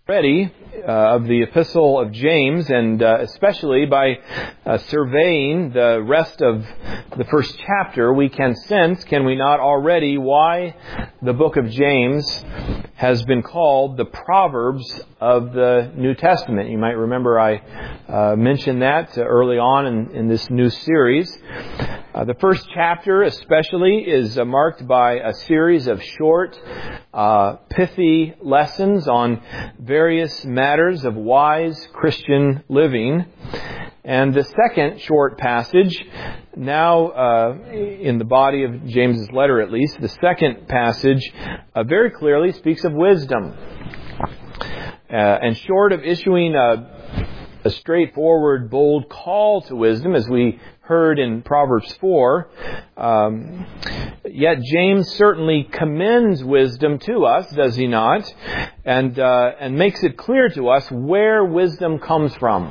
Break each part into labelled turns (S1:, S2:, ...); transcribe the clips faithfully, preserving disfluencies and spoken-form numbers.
S1: Already uh, of the Epistle of James, and uh, especially by uh, surveying the rest of the first chapter, we can sense, can we not already, why the book of James has been called the Proverbs of the New Testament. You might remember I uh, mentioned that early on in, in this new series. Uh, the first chapter especially is uh, marked by a series of short, uh, pithy lessons on various matters of wise Christian living. And the second short passage, now uh, in the body of James's letter at least, the second passage uh, very clearly speaks of wisdom. Uh, and short of issuing a, a straightforward, bold call to wisdom, as we heard in Proverbs four, um, yet James certainly commends wisdom to us, does he not? And uh, and makes it clear to us where wisdom comes from.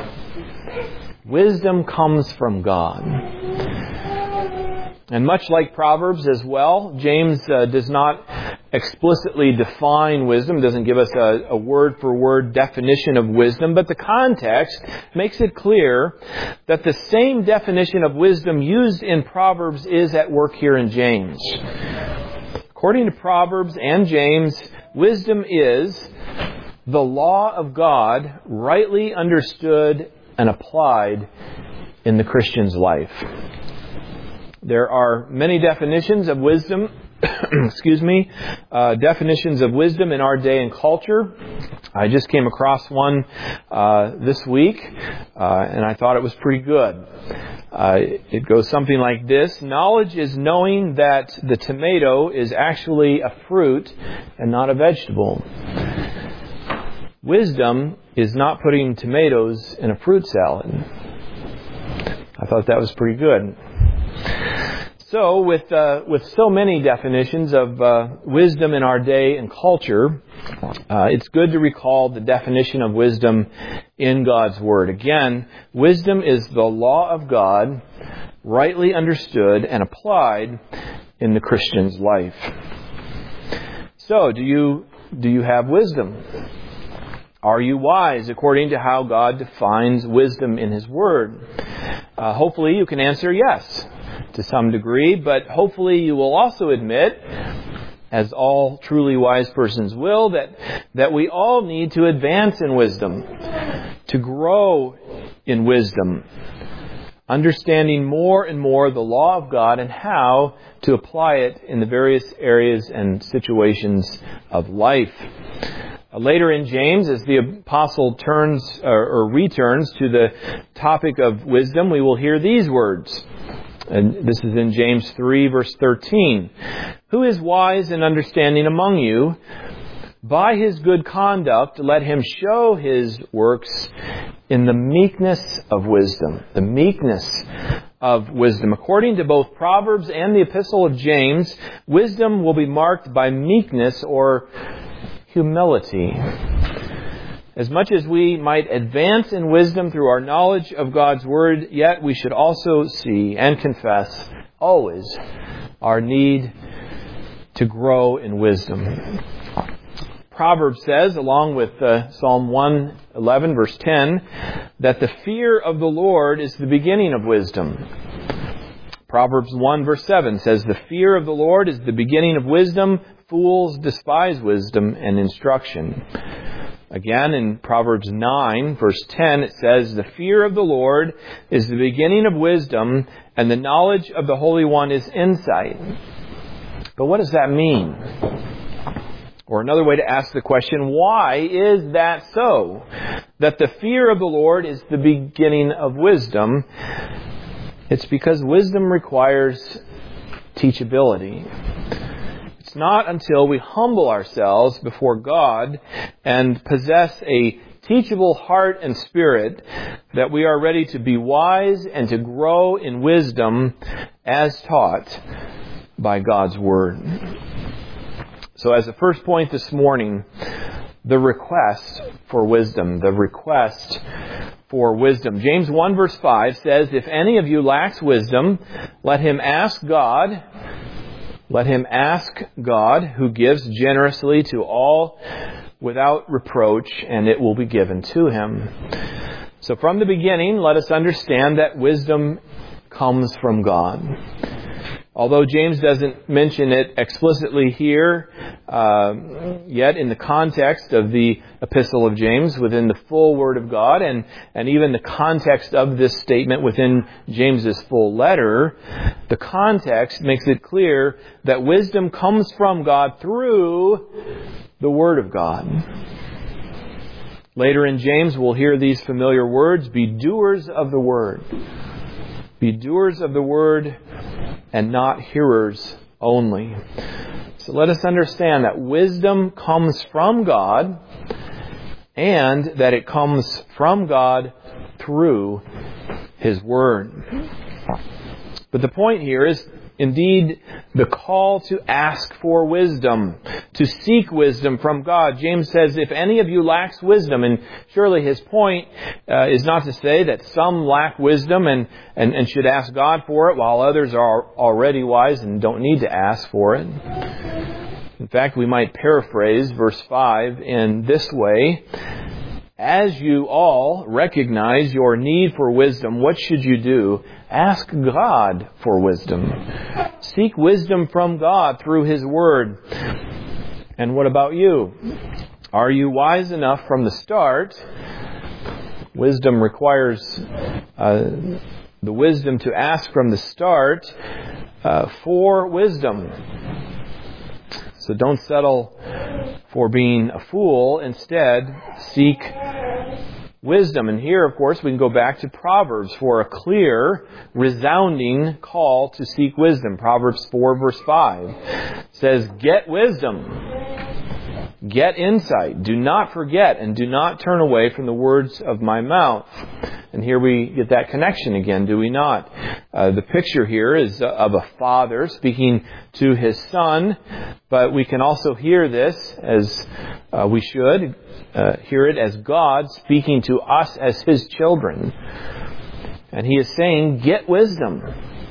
S1: Wisdom comes from God. And much like Proverbs as well, James uh, does not explicitly define wisdom, doesn't give us a, a word-for-word definition of wisdom, but the context makes it clear that the same definition of wisdom used in Proverbs is at work here in James. According to Proverbs and James, wisdom is the law of God rightly understood and applied in the Christian's life. There are many definitions of wisdom, excuse me, uh, definitions of wisdom in our day and culture. I just came across one uh, this week, uh, and I thought it was pretty good. Uh, it goes something like this: knowledge is knowing that the tomato is actually a fruit and not a vegetable. Wisdom is not putting tomatoes in a fruit salad. I thought that was pretty good. So, with uh, with so many definitions of uh, wisdom in our day and culture, uh, it's good to recall the definition of wisdom in God's Word. Again, wisdom is the law of God, rightly understood and applied in the Christian's life. So, do you do you have wisdom? Are you wise according to how God defines wisdom in His Word? Uh, hopefully you can answer yes to some degree, but hopefully you will also admit, as all truly wise persons will, that, that we all need to advance in wisdom, to grow in wisdom, understanding more and more the law of God and how to apply it in the various areas and situations of life. Later in James, as the apostle turns or, or returns to the topic of wisdom, we will hear these words. And this is in James three, verse thirteen. Who is wise and understanding among you? By his good conduct, let him show his works in the meekness of wisdom. The meekness of wisdom. According to both Proverbs and the Epistle of James, wisdom will be marked by meekness or humility. As much as we might advance in wisdom through our knowledge of God's Word, yet we should also see and confess always our need to grow in wisdom. Proverbs says, along with uh, Psalm one eleven, verse ten, that the fear of the Lord is the beginning of wisdom. Proverbs one, verse seven says, the fear of the Lord is the beginning of wisdom. Fools despise wisdom and instruction. Again, in Proverbs nine, verse ten, it says, the fear of the Lord is the beginning of wisdom, and the knowledge of the Holy One is insight. But what does that mean? Or another way to ask the question, why is that so? That the fear of the Lord is the beginning of wisdom. It's because wisdom requires teachability. It's not until we humble ourselves before God and possess a teachable heart and spirit that we are ready to be wise and to grow in wisdom as taught by God's Word. So as a first point this morning, the request for wisdom, the request for wisdom. James one verse five says, if any of you lacks wisdom, let him ask God, let him ask God, who gives generously to all without reproach, and it will be given to him. So from the beginning, let us understand that wisdom comes from God. Although James doesn't mention it explicitly here, uh, yet in the context of the Epistle of James, within the full Word of God, and, and even the context of this statement within James's full letter, the context makes it clear that wisdom comes from God through the Word of God. Later in James, we'll hear these familiar words, be doers of the Word. Be doers of the Word and not hearers only. So let us understand that wisdom comes from God and that it comes from God through His Word. But the point here is indeed the call to ask for wisdom, to seek wisdom from God. James says, if any of you lacks wisdom, and surely his point uh, is not to say that some lack wisdom and, and, and should ask God for it, while others are already wise and don't need to ask for it. In fact, we might paraphrase verse five in this way. As you all recognize your need for wisdom, what should you do? Ask God for wisdom. Seek wisdom from God through His Word. And what about you? Are you wise enough from the start? Wisdom requires uh, the wisdom to ask from the start uh, for wisdom. So don't settle for being a fool. Instead, seek wisdom. And here, of course, we can go back to Proverbs for a clear, resounding call to seek wisdom. Proverbs four, verse five says, get wisdom. Get insight. Do not forget and do not turn away from the words of my mouth. And here we get that connection again, do we not? Uh, the picture here is of a father speaking to his son, but we can also hear this as uh, we should uh, hear it as God speaking to us as His children. And He is saying, get wisdom.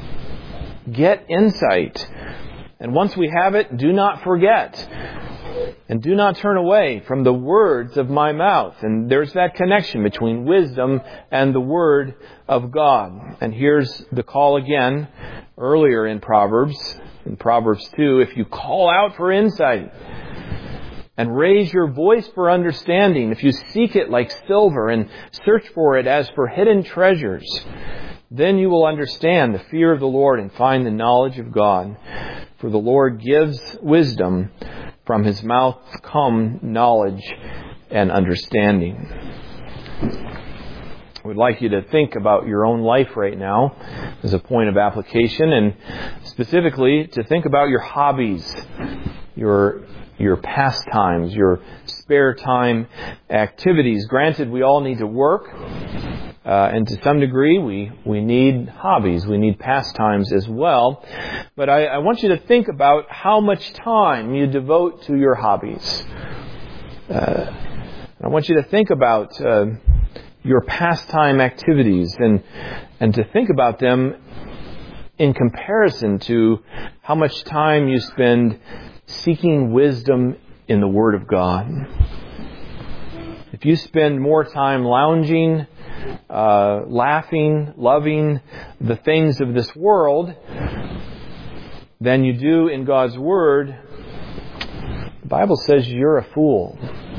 S1: Get insight. And once we have it, do not forget. And do not turn away from the words of my mouth. And there's that connection between wisdom and the Word of God. And here's the call again earlier in Proverbs, in Proverbs two, if you call out for insight and raise your voice for understanding, if you seek it like silver and search for it as for hidden treasures, then you will understand the fear of the Lord and find the knowledge of God. For the Lord gives wisdom. From His mouth come knowledge and understanding. I would like you to think about your own life right now as a point of application, and specifically to think about your hobbies, your your pastimes, your spare time activities. Granted, we all need to work. Uh, and to some degree, we, we need hobbies. We need pastimes as well. But I, I want you to think about how much time you devote to your hobbies. Uh, I want you to think about uh, your pastime activities and and to think about them in comparison to how much time you spend seeking wisdom in the Word of God. If you spend more time lounging, Uh, laughing, loving the things of this world than you do in God's Word, the Bible says you're a fool.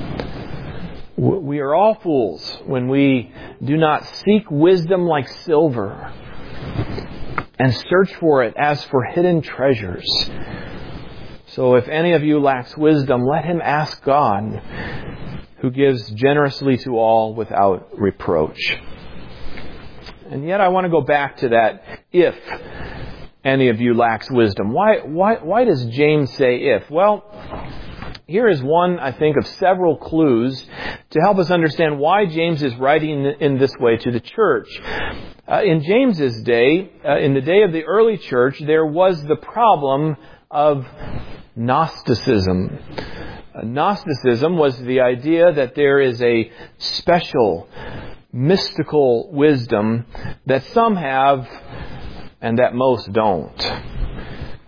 S1: We are all fools when we do not seek wisdom like silver and search for it as for hidden treasures. So if any of you lacks wisdom, let him ask God, who gives generously to all without reproach. And yet I want to go back to that if any of you lacks wisdom. Why, why, why does James say if? Well, here is one, I think, of several clues to help us understand why James is writing in this way to the church. Uh, in James's day, uh, in the day of the early church, there was the problem of Gnosticism. Uh, Gnosticism was the idea that there is a special, mystical wisdom that some have and that most don't.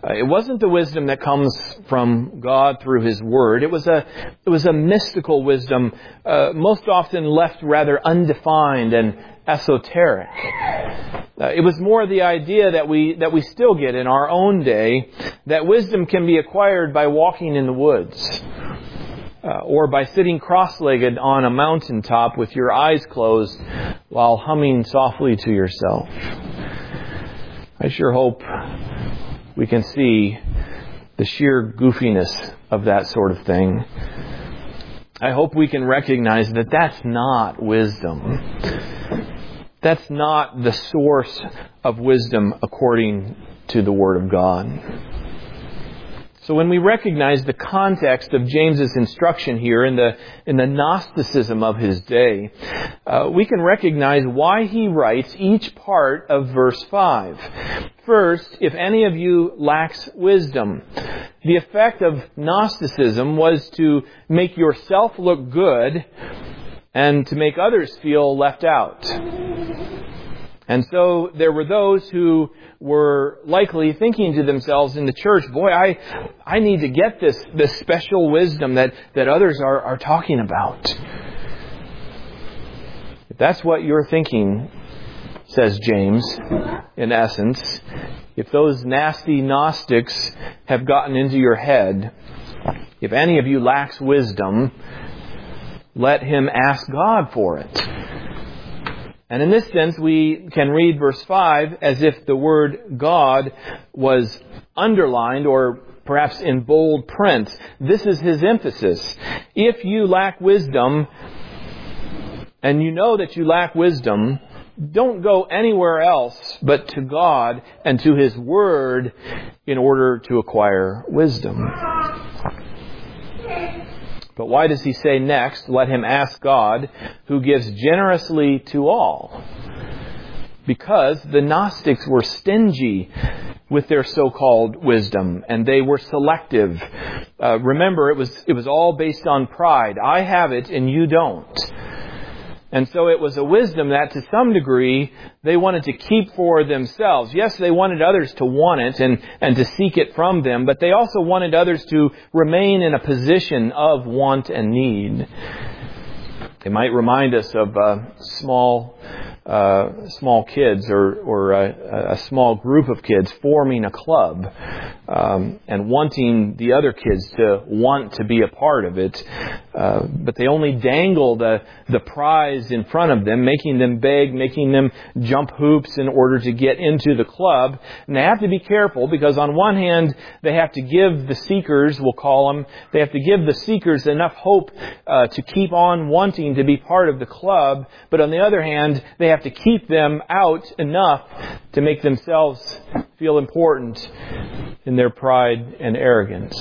S1: Uh, it wasn't the wisdom that comes from God through His Word. It was a it was a mystical wisdom, uh, most often left rather undefined and esoteric. Uh, it was more the idea that we that we still get in our own day, that wisdom can be acquired by walking in the woods, uh, or by sitting cross-legged on a mountaintop with your eyes closed while humming softly to yourself. I sure hope we can see the sheer goofiness of that sort of thing. I hope we can recognize that that's not wisdom. That's not the source of wisdom according to the Word of God. So when we recognize the context of James's instruction here in the in the Gnosticism of his day, uh, we can recognize why he writes each part of verse five. First, if any of you lacks wisdom. The effect of Gnosticism was to make yourself look good and to make others feel left out. And so there were those who were likely thinking to themselves in the church, boy, I I need to get this, this special wisdom that, that others are, are talking about. If that's what you're thinking, says James, in essence, if those nasty Gnostics have gotten into your head, if any of you lacks wisdom, let him ask God for it. And in this sense, we can read verse five as if the word God was underlined or perhaps in bold print. This is his emphasis. If you lack wisdom, and you know that you lack wisdom, don't go anywhere else but to God and to His Word in order to acquire wisdom. But why does he say next, let him ask God, who gives generously to all? Because the Gnostics were stingy with their so-called wisdom, and they were selective. Uh, remember, it was it was all based on pride. I have it and you don't. And so it was a wisdom that to some degree they wanted to keep for themselves. Yes, they wanted others to want it and, and to seek it from them, but they also wanted others to remain in a position of want and need. They might remind us of uh, small uh, small kids or, or a, a small group of kids forming a club um, and wanting the other kids to want to be a part of it. Uh, but they only dangle the, the prize in front of them, making them beg, making them jump hoops in order to get into the club. And they have to be careful because on one hand, they have to give the seekers, we'll call them, they have to give the seekers enough hope uh, to keep on wanting to be part of the club. But on the other hand, they have to keep them out enough to make themselves feel important in their pride and arrogance.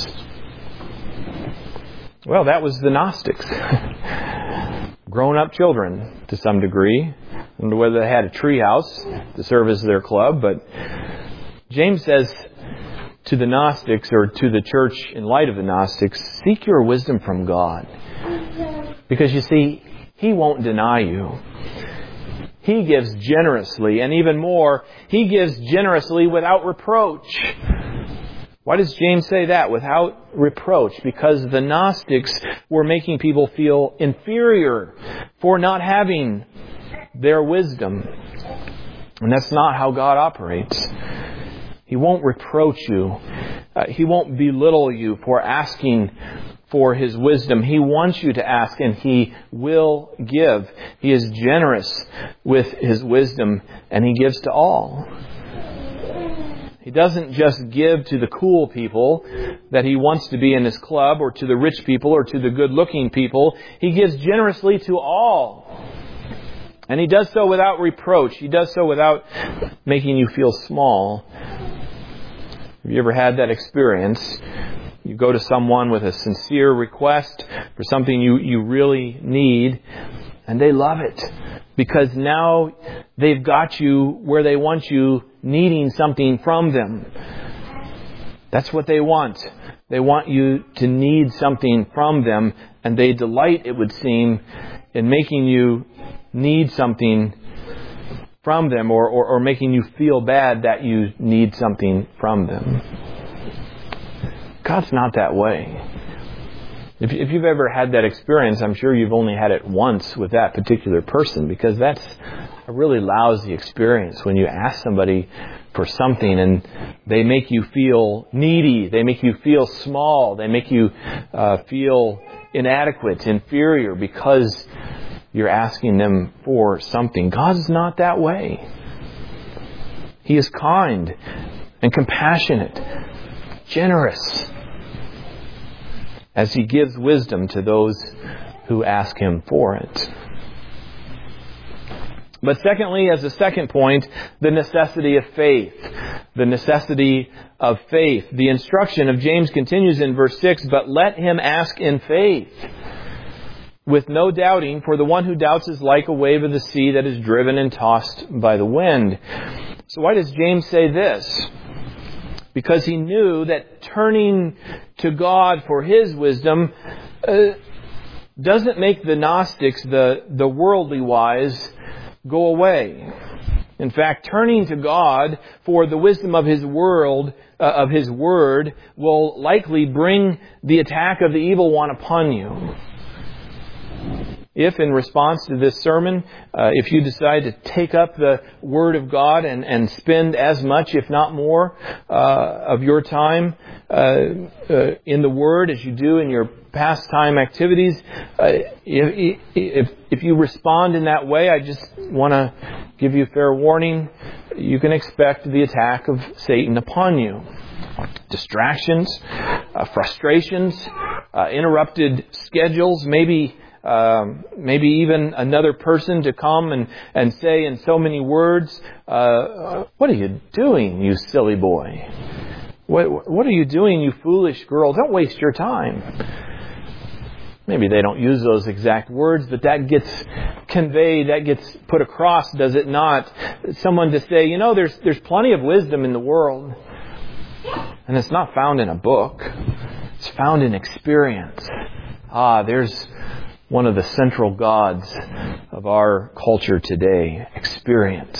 S1: Well, that was the Gnostics. Grown-up children, to some degree. I don't know whether they had a treehouse to serve as their club, but James says to the Gnostics, or to the church in light of the Gnostics, seek your wisdom from God. Because you see, He won't deny you. He gives generously, and even more, He gives generously without reproach. Why does James say that? Without reproach. Because the Gnostics were making people feel inferior for not having their wisdom. And that's not how God operates. He won't reproach you. Uh, he won't belittle you for asking for His wisdom. He wants you to ask, and He will give. He is generous with His wisdom, and He gives to all. He doesn't just give to the cool people that He wants to be in His club, or to the rich people, or to the good-looking people. He gives generously to all. And He does so without reproach. He does so without making you feel small. Have you ever had that experience? You go to someone with a sincere request for something you, you really need, and they love it. Because now they've got you where they want you, needing something from them. That's what they want. They want you to need something from them, and they delight, it would seem, in making you need something from them, or, or, or making you feel bad that you need something from them. God's not that way. If, if you've ever had that experience, I'm sure you've only had it once with that particular person, because that's a really lousy experience when you ask somebody for something and they make you feel needy, they make you feel small, they make you uh, feel inadequate, inferior, because you're asking them for something. God's not that way. He is kind and compassionate, generous, as He gives wisdom to those who ask Him for it. But secondly, as a second point, the necessity of faith. The necessity of faith. The instruction of James continues in verse six, but let him ask in faith, with no doubting, for the one who doubts is like a wave of the sea that is driven and tossed by the wind. So why does James say this? Because he knew that turning to God for His wisdom uh, doesn't make the Gnostics, the, the worldly wise, go away. In fact, turning to God for the wisdom of His world, uh, of His Word, will likely bring the attack of the evil one upon you. If, in response to this sermon, uh, if you decide to take up the Word of God and, and spend as much, if not more, uh, of your time uh, uh, in the Word as you do in your pastime activities, uh, if, if, if you respond in that way, I just want to give you fair warning. You can expect the attack of Satan upon you. Distractions, uh, frustrations, uh, interrupted schedules, maybe Um, maybe even another person to come and, and say in so many words, uh, what are you doing, you silly boy? What, what are you doing, you foolish girl? Don't waste your time. Maybe they don't use those exact words, but that gets conveyed, that gets put across, does it not? Someone to say, you know, there's, there's plenty of wisdom in the world, and it's not found in a book. It's found in experience. Ah, there's one of the central gods of our culture today, experience.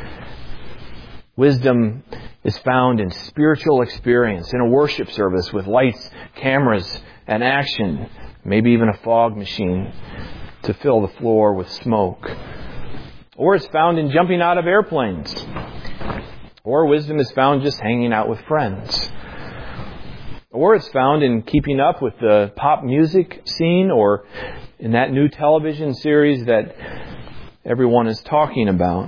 S1: Wisdom is found in spiritual experience, in a worship service with lights, cameras, and action, maybe even a fog machine to fill the floor with smoke. Or it's found in jumping out of airplanes. Or wisdom is found just hanging out with friends. Or it's found in keeping up with the pop music scene, or in that new television series that everyone is talking about.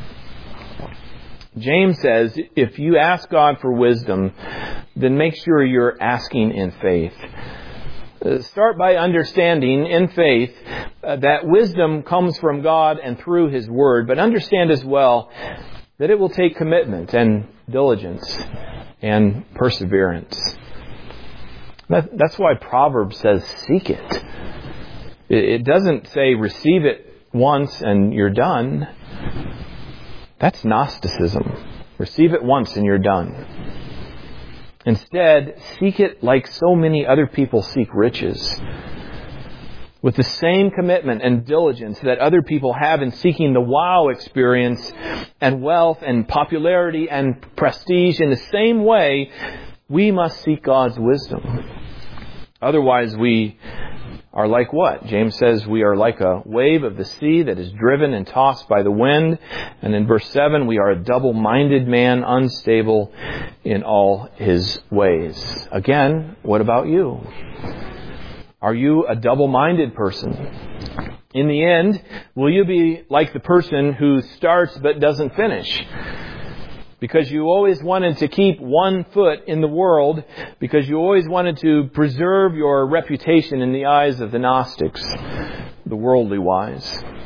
S1: James says, if you ask God for wisdom, then make sure you're asking in faith. Uh, start by understanding in faith uh, that wisdom comes from God and through His Word, but understand as well that it will take commitment and diligence and perseverance. That, that's why Proverbs says, seek it. It, it doesn't say receive it once and you're done. That's Gnosticism. Receive it once and you're done. Instead, seek it like so many other people seek riches, with the same commitment and diligence that other people have in seeking the wow experience and wealth and popularity and prestige. In the same way, we must seek God's wisdom. Otherwise, we are like what? James says we are like a wave of the sea that is driven and tossed by the wind. And in verse seven, we are a double-minded man, unstable in all his ways. Again, what about you? Are you a double-minded person? In the end, will you be like the person who starts but doesn't finish? Because you always wanted to keep one foot in the world, because you always wanted to preserve your reputation in the eyes of the Gnostics, the worldly wise.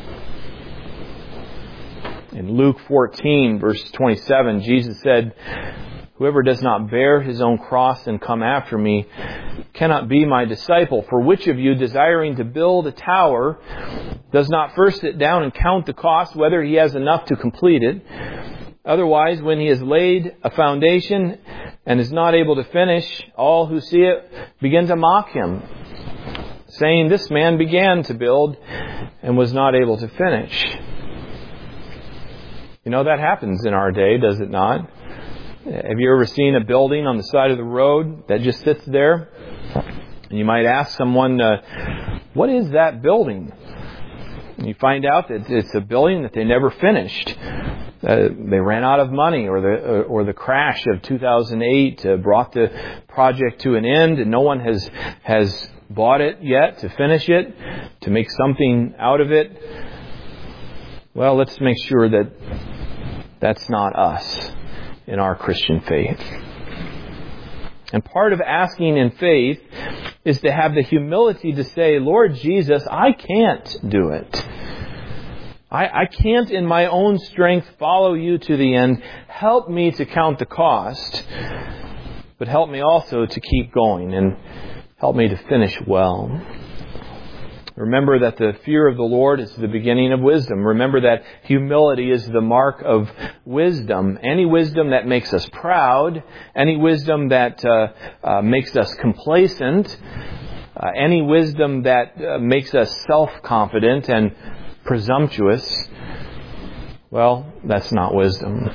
S1: In Luke fourteen, verse twenty-seven, Jesus said, whoever does not bear his own cross and come after me cannot be my disciple. For which of you, desiring to build a tower, does not first sit down and count the cost, whether he has enough to complete it? Otherwise, when he has laid a foundation and is not able to finish, all who see it begin to mock him, saying, this man began to build and was not able to finish. You know, that happens in our day, does it not? Have you ever seen a building on the side of the road that just sits there? And you might ask someone, uh, what is that building? And you find out that it's a building that they never finished. Uh, they ran out of money, or the uh, or the crash of two thousand eight uh, brought the project to an end, and no one has has bought it yet to finish it, to make something out of it. Well, let's make sure that that's not us in our Christian faith. And part of asking in faith is to have the humility to say, Lord Jesus, I can't do it. I, I can't in my own strength follow you to the end. Help me to count the cost, but help me also to keep going and help me to finish well. Remember that the fear of the Lord is the beginning of wisdom. Remember that humility is the mark of wisdom. Any wisdom that makes us proud, any wisdom that uh, uh, makes us complacent, uh, any wisdom that uh, makes us self-confident and presumptuous, well, that's not wisdom.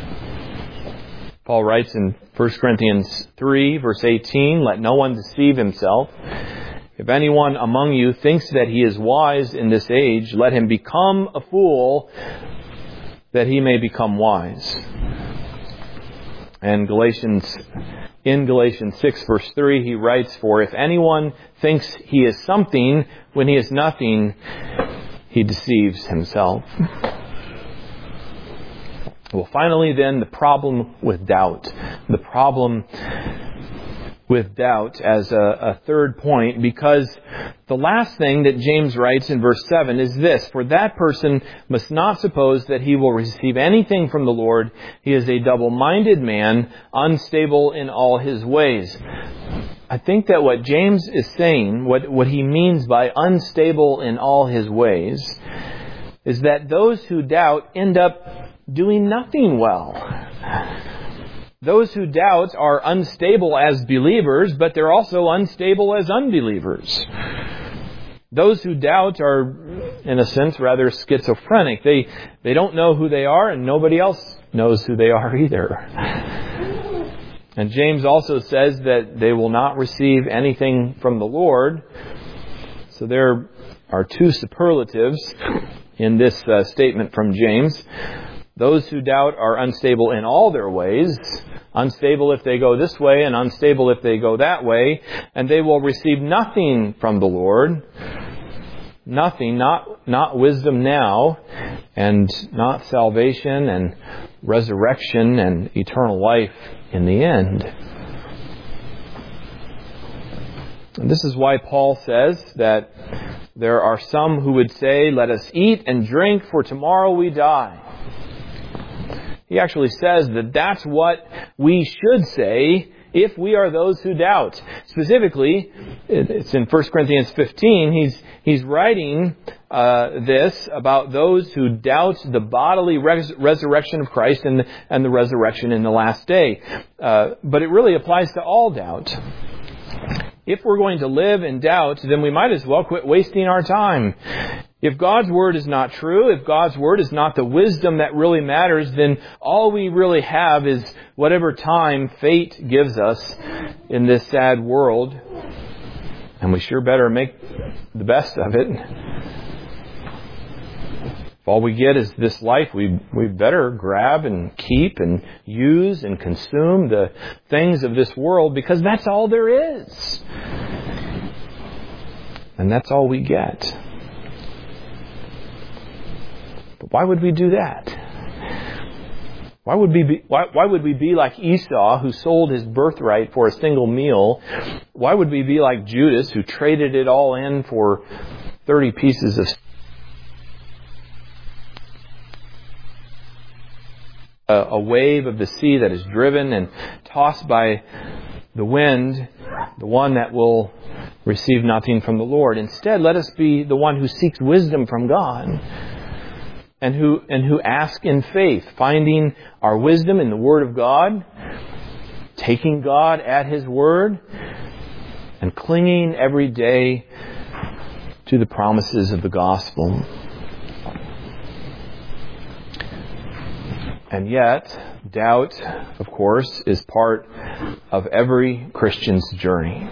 S1: Paul writes in First Corinthians three, verse eighteen, let no one deceive himself. If anyone among you thinks that he is wise in this age, let him become a fool, that he may become wise. And Galatians, in Galatians six, verse three, he writes, for if anyone thinks he is something when he is nothing, he deceives himself. Well, finally then, the problem with doubt. The problem with doubt as a, a third point, because the last thing that James writes in verse seven is this: for that person must not suppose that he will receive anything from the Lord. He is a double-minded man, unstable in all his ways. I think that what James is saying, what, what he means by unstable in all his ways, is that those who doubt end up doing nothing well. Those who doubt are unstable as believers, but they're also unstable as unbelievers. Those who doubt are, in a sense, rather schizophrenic. They they don't know who they are, and nobody else knows who they are either. And James also says that they will not receive anything from the Lord. So there are two superlatives in this uh, statement from James. Those who doubt are unstable in all their ways. Unstable if they go this way and unstable if they go that way. And they will receive nothing from the Lord. Nothing, not, not wisdom now, and not salvation and resurrection and eternal life in the end. And this is why Paul says that there are some who would say, let us eat and drink, for tomorrow we die. He actually says that that's what we should say if we are those who doubt. Specifically, it's in First Corinthians fifteen, he's he's writing uh, this about those who doubt the bodily res- resurrection of Christ and the, and the resurrection in the last day. Uh, but it really applies to all doubt. If we're going to live in doubt, then we might as well quit wasting our time. If God's Word is not true, if God's Word is not the wisdom that really matters, then all we really have is whatever time fate gives us in this sad world. And we sure better make the best of it. If all we get is this life, we we better grab and keep and use and consume the things of this world, because that's all there is. And that's all we get. But why would we do that? Why would we be, why, why would we be like Esau, who sold his birthright for a single meal? Why would we be like Judas, who traded it all in for thirty pieces of a, a wave of the sea that is driven and tossed by the wind, the one that will receive nothing from the Lord? Instead, let us be the one who seeks wisdom from God. And who and who ask in faith, finding our wisdom in the Word of God, taking God at His Word, and clinging every day to the promises of the gospel. And yet, doubt, of course, is part of every Christian's journey.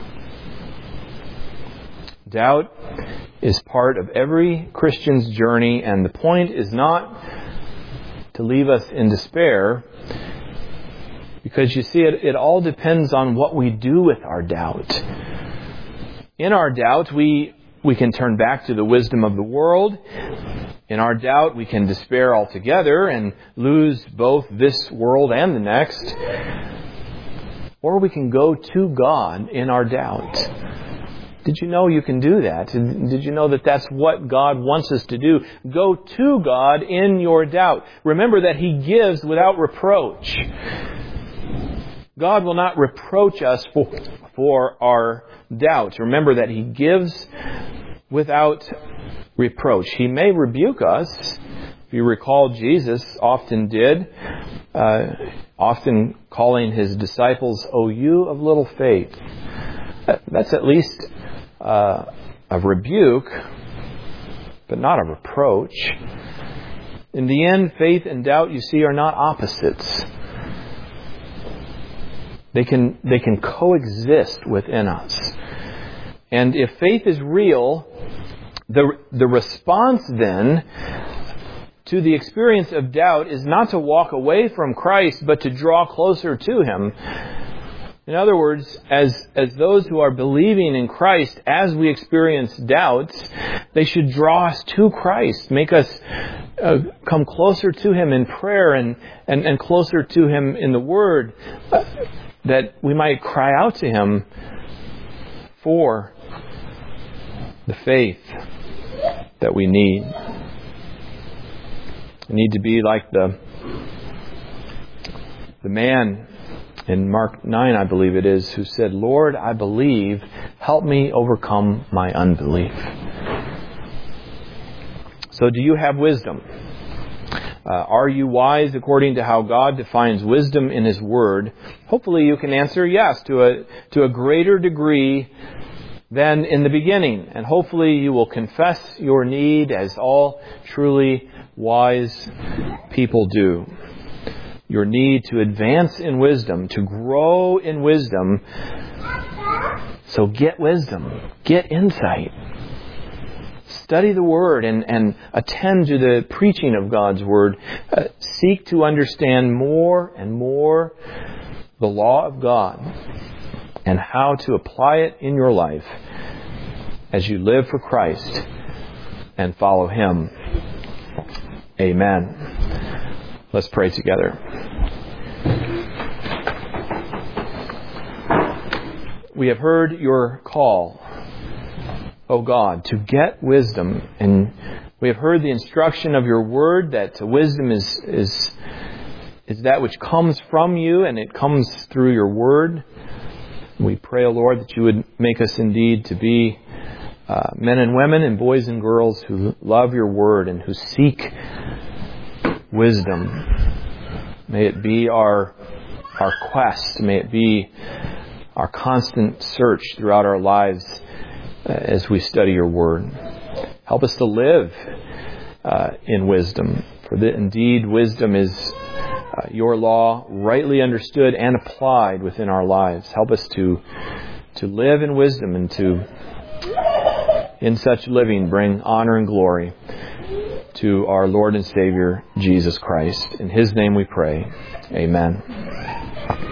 S1: Doubt is part of every Christian's journey, and the point is not to leave us in despair, because you see, it, it all depends on what we do with our doubt. In our doubt, we, we can turn back to the wisdom of the world. In our doubt, we can despair altogether and lose both this world and the next. Or we can go to God in our doubt. Did you know you can do that? Did you know that that's what God wants us to do? Go to God in your doubt. Remember that He gives without reproach. God will not reproach us for, for our doubts. Remember that He gives without reproach. He may rebuke us. If you recall, Jesus often did, uh, often calling His disciples, "O you of little faith." That's at least uh, a rebuke, but not a reproach. In the end, faith and doubt, you see, are not opposites. They can they can coexist within us. And if faith is real, the the response then to the experience of doubt is not to walk away from Christ, but to draw closer to Him. In other words, as as those who are believing in Christ, as we experience doubts, they should draw us to Christ, make us uh, come closer to Him in prayer and, and, and closer to Him in the Word, uh, that we might cry out to Him for the faith that we need. We need to be like the the man in Mark nine, I believe it is, who said, "Lord, I believe, help me overcome my unbelief." So do you have wisdom? Uh, are you wise according to how God defines wisdom in His Word? Hopefully you can answer yes to a to a greater degree than in the beginning. And hopefully you will confess your need as all truly wise people do. Your need to advance in wisdom, to grow in wisdom. So get wisdom. Get insight. Study the Word and, and attend to the preaching of God's Word. Uh, seek to understand more and more the law of God and how to apply it in your life as you live for Christ and follow Him. Amen. Let's pray together. We have heard your call, O God, to get wisdom, and we have heard the instruction of your Word that wisdom is is is that which comes from you, and it comes through your Word. We pray, O Lord, that you would make us indeed to be uh, men and women and boys and girls who love your Word and who seek wisdom. May it be our our quest. May it be our constant search throughout our lives uh, as we study your Word. Help us to live uh, in wisdom. For the, indeed, wisdom is uh, your law, rightly understood and applied within our lives. Help us to to live in wisdom and to, in such living, bring honor and glory to our Lord and Savior, Jesus Christ. In His name we pray. Amen.